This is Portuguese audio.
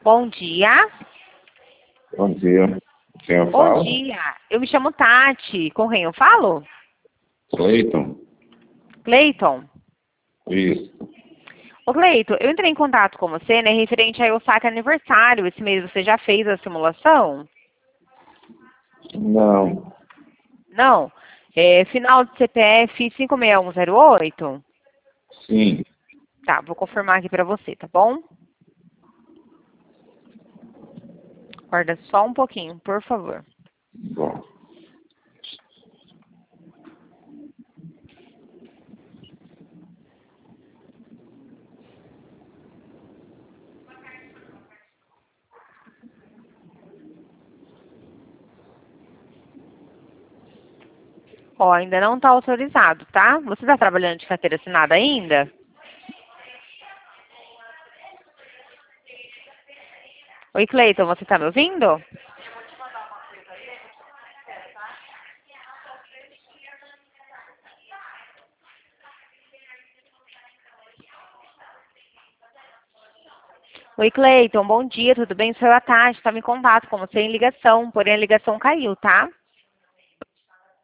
Bom dia. Bom dia. Quem eu Bom falo? dia. Eu me chamo Tati. Com quem eu falo? Cleiton. Cleiton. Isso. Ô, Cleiton, eu entrei em contato com você, né, referente ao saque aniversário. Esse mês você já fez a simulação? Não. Não? Final de CPF 56108? Sim. Tá, vou confirmar aqui pra você, tá bom? Aguarda só um pouquinho, por favor. Bom. Ó, ainda não tá autorizado, tá? Você tá trabalhando de carteira assinada ainda? Oi, Cleiton, você tá me ouvindo? Oi, Cleiton, bom dia, tudo bem? Sou a Tati, estava em contato com você em ligação, porém a ligação caiu, tá?